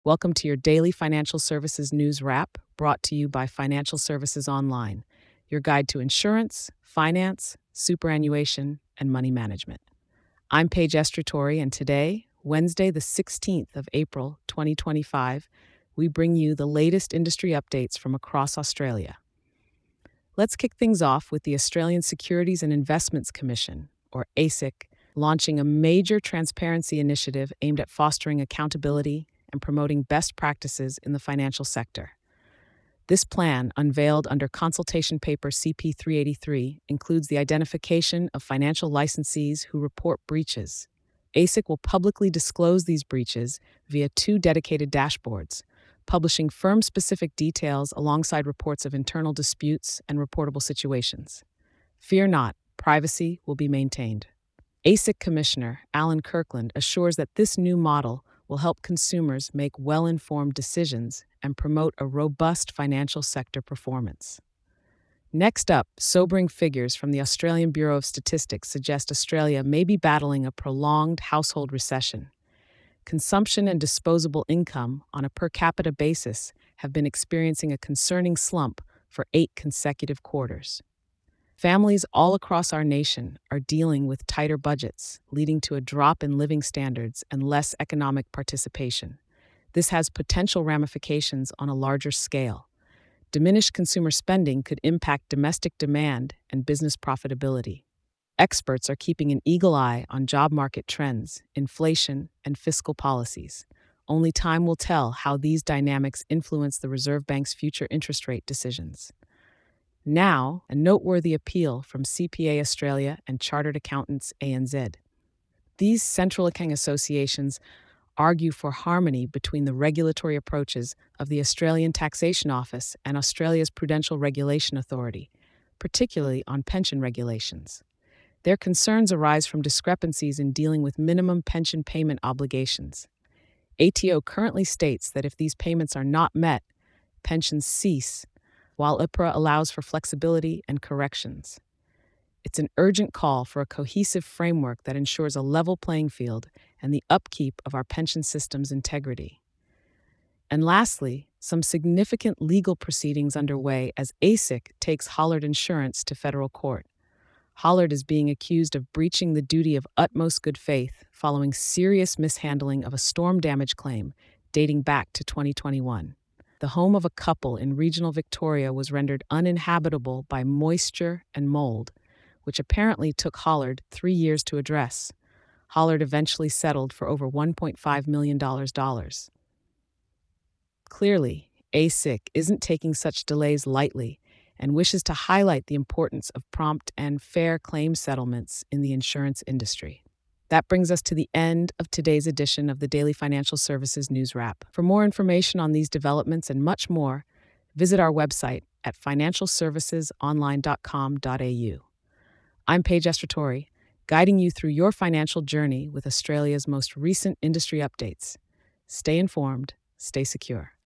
Welcome to your daily financial services news wrap brought to you by Financial Services Online, your guide to insurance, finance, superannuation, and money management. I'm Paige Estratori, and today, Wednesday, the 16th of April, 2025, we bring you the latest industry updates from across Australia. Let's kick things off with the Australian Securities and Investments Commission, or ASIC, launching a major transparency initiative aimed at fostering accountability and promoting best practices in the financial sector. This plan, unveiled under consultation paper CP 383, includes the identification of financial licensees who report breaches. ASIC will publicly disclose these breaches via two dedicated dashboards, publishing firm-specific details alongside reports of internal disputes and reportable situations. Fear not, privacy will be maintained. ASIC Commissioner Alan Kirkland assures that this new model will help consumers make well-informed decisions and promote a robust financial sector performance. Next up, sobering figures from the Australian Bureau of Statistics suggest Australia may be battling a prolonged household recession. Consumption and disposable income on a per capita basis have been experiencing a concerning slump for 8 consecutive quarters. Families all across our nation are dealing with tighter budgets, leading to a drop in living standards and less economic participation. This has potential ramifications on a larger scale. Diminished consumer spending could impact domestic demand and business profitability. Experts are keeping an eagle eye on job market trends, inflation, and fiscal policies. Only time will tell how these dynamics influence the Reserve Bank's future interest rate decisions. Now, a noteworthy appeal from CPA Australia and Chartered Accountants ANZ. These central accounting associations argue for harmony between the regulatory approaches of the Australian Taxation Office and Australia's Prudential Regulation Authority, particularly on pension regulations. Their concerns arise from discrepancies in dealing with minimum pension payment obligations. ATO currently states that if these payments are not met, pensions cease, while IPRA allows for flexibility and corrections. It's an urgent call for a cohesive framework that ensures a level playing field and the upkeep of our pension system's integrity. And lastly, some significant legal proceedings underway as ASIC takes Hollard Insurance to federal court. Hollard is being accused of breaching the duty of utmost good faith following serious mishandling of a storm damage claim dating back to 2021. The home of a couple in regional Victoria was rendered uninhabitable by moisture and mold, which apparently took Hollard 3 years to address. Hollard eventually settled for over $1.5 million. Clearly, ASIC isn't taking such delays lightly and wishes to highlight the importance of prompt and fair claim settlements in the insurance industry. That brings us to the end of today's edition of the Daily Financial Services News Wrap. For more information on these developments and much more, visit our website at financialservicesonline.com.au. I'm Paige Estratori, guiding you through your financial journey with Australia's most recent industry updates. Stay informed, stay secure.